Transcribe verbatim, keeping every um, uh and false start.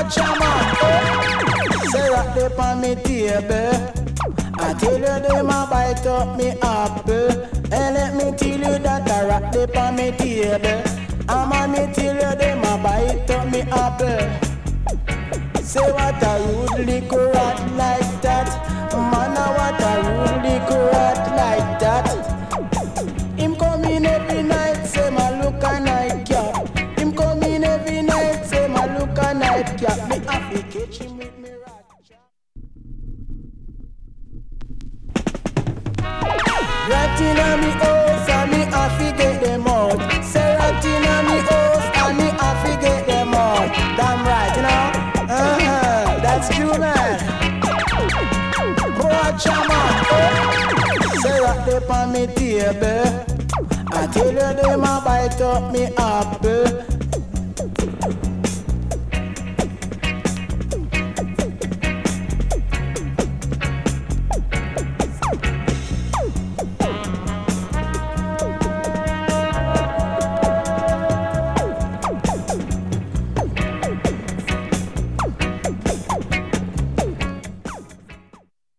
Watch a man, oh. Say rock them on me table. I tell you them a bite up me apple. And let me tell you that I rock them on me table. I'm on me tell you them a bite up me apple. Say what a rude little rat like that. Man, a what a rude little rat like that. Him come in every night, say my look a nightcap. Him come in every night, say my look a nightcap. Me have to catch him with me rat. Rat inna me house and me have to get them out. Say rat inna me house and me have to get them out. Damn right, you know. Uh-huh, that's true, man. Watch a man, oh. Say rock them on me table. I tell you them a bite up me apple.